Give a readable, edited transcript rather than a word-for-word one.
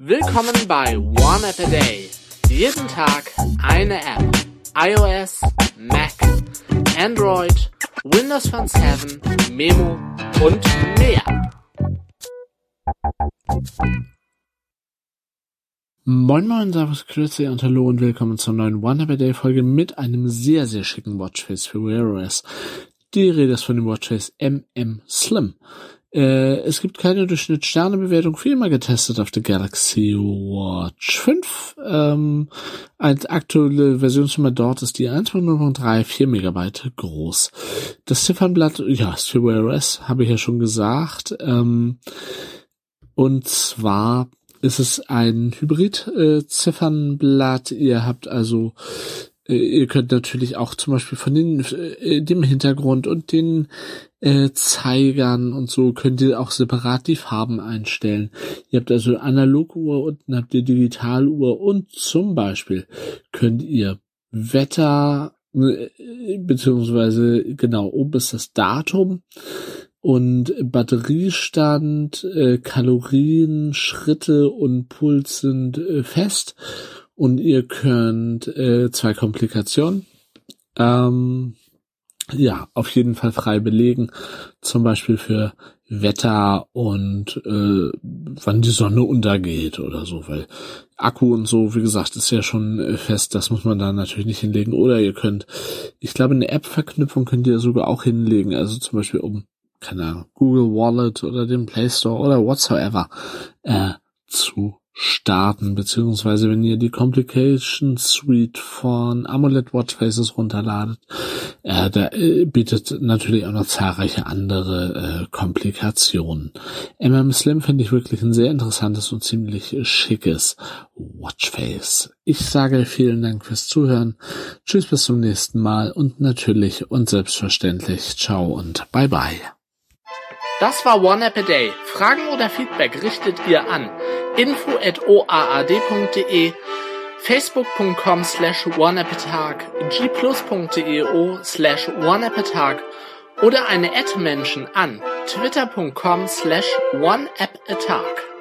Willkommen bei One App a Day. Jeden Tag eine App. iOS, Mac, Android, Windows Phone 7, Memo und mehr. Moin Moin, Servus, Grüße und hallo und willkommen zur neuen One App a Day Folge mit einem sehr, sehr schicken Watchface für Wear OS. Die Rede ist von dem Watchface MM Slim. Es gibt keine Durchschnittssternebewertung, wie immer getestet auf der Galaxy Watch 5. Als aktuelle Versionsnummer dort ist die 1.0.3, 4 MB groß. Das Ziffernblatt, ja, ist für Wear OS, habe ich ja schon gesagt. Und zwar ist es ein Hybrid-Ziffernblatt. Ihr habt also, ihr könnt natürlich auch zum Beispiel von dem Hintergrund und den Zeigern und so könnt ihr auch separat die Farben einstellen. Ihr habt also Analoguhr, unten habt ihr Digitaluhr und zum Beispiel könnt ihr Wetter, beziehungsweise genau, oben ist das Datum und Batteriestand, Kalorien, Schritte und Puls sind fest und ihr könnt 2 Komplikationen auf jeden Fall frei belegen, zum Beispiel für Wetter und wann die Sonne untergeht oder so, weil Akku und so, wie gesagt, ist ja schon fest, das muss man da natürlich nicht hinlegen. Oder ihr könnt, ich glaube, eine App-Verknüpfung könnt ihr sogar auch hinlegen, also zum Beispiel keine Ahnung, Google Wallet oder den Play Store oder whatsoever zu starten, beziehungsweise wenn ihr die Complication Suite von AMOLED Watchfaces runterladet, da bietet natürlich auch noch zahlreiche andere Komplikationen. MM Slim finde ich wirklich ein sehr interessantes und ziemlich schickes Watchface. Ich sage vielen Dank fürs Zuhören, tschüss bis zum nächsten Mal und natürlich und selbstverständlich ciao und bye bye. Das war One App a Day. Fragen oder Feedback richtet ihr an info@oaad.de, facebook.com/oneappatag, gplus.io/oneappatag oder eine @Menschen an twitter.com/oneappatag.